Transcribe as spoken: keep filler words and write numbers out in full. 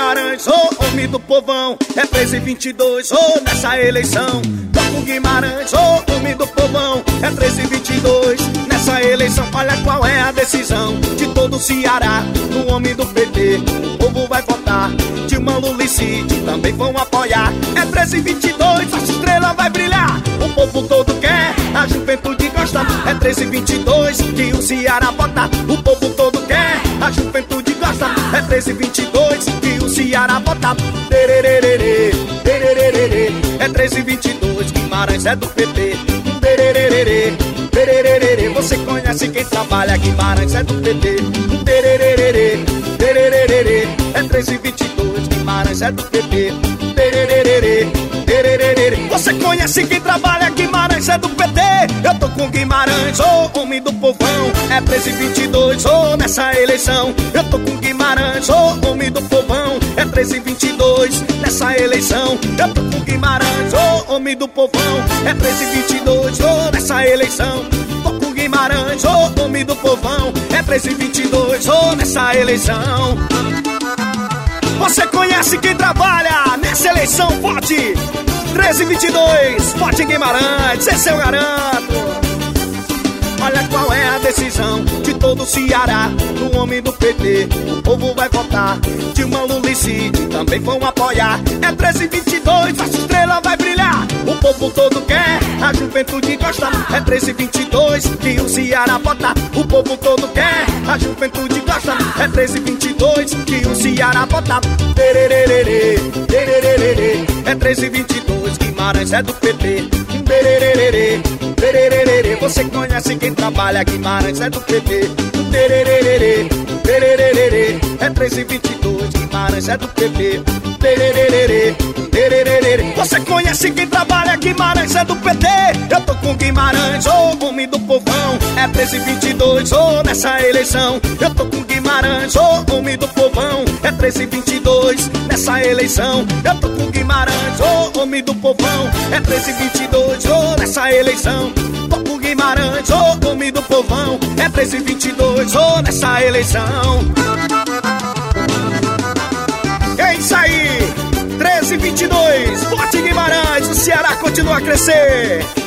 Guimarães, ô oh, homem do povão. É treze e vinte e dois, ô oh, nessa eleição. Tô com Guimarães, ô oh, homem do povão. É treze e vinte e dois, nessa eleição. Olha qual é a decisão de todo o Ceará. No homem do P T, o povo vai votar. Dilma, Lula e Cid também vão apoiar. É treze e vinte e dois, nossa estrela vai brilhar. O povo todo quer, a juventude gosta. É treze e vinte e dois que o Ceará vota. O povo todo quer, a juventude gosta. É treze e vinte e dois que o Ceará vota. Terererê, terererê. É treze e vinte e dois, Guimarães é do P T. Terererê, terererê. Você conhece quem trabalha, Guimarães é do P T. Terererê, terererê. É treze e vinte e dois, Guimarães é do P T. Terererê, terererê. Você conhece quem trabalha, Guimarães é do P T. Eu tô com Guimarães, ô oh, homem do povão. É treze e vinte e dois, ô oh, nessa eleição. Eu tô com Guimarães, ô oh, homem do povão. É treze e vinte e dois, nessa eleição. Eu tô com Guimarães, ô oh, homem do povão. É treze e vinte e dois, ô oh, nessa eleição. Tô com Guimarães, ô oh, homem do povão. É treze e vinte e dois, ô oh, nessa eleição. Você conhece quem trabalha nessa eleição? Vote! treze e vinte e dois, vote em Guimarães, esse eu garanto. Olha qual é a decisão de todo o Ceará. No homem do P T, o povo vai votar. Dilma, Lula e Cid também vão apoiar. É treze e vinte e dois, nossa estrela vai brilhar. O povo todo quer, a juventude gosta. É treze e vinte e dois que o Ceará vota. O povo todo quer, a juventude gosta. É treze e vinte e dois que o Ceará vota. Terererê, terererê. É treze e vinte e dois, Guimarães é do P T. Terererê, terererê. Você conhece quem trabalha, Guimarães é do P T. Terererê, terererê. É treze e vinte e dois, Guimarães é do P T. Terererê, terererê. Você conhece quem trabalha, Guimarães é do P T. Eu tô com Guimarães, ô oh, homem do povão. É treze e vinte e dois, ô oh, nessa eleição. Eu tô com Guimarães, ô oh, homem do povão. É treze e vinte e dois, nessa eleição. Eu tô com Guimarães, ô oh, homem do povão. É treze e vinte e dois, ô oh, nessa eleição. Tô com Guimarães, ô oh, homem do povão. É treze e vinte e dois, ô oh, nessa eleição. É isso aí, treze e vinte e dois, vote Guimarães, o Ceará continua a crescer.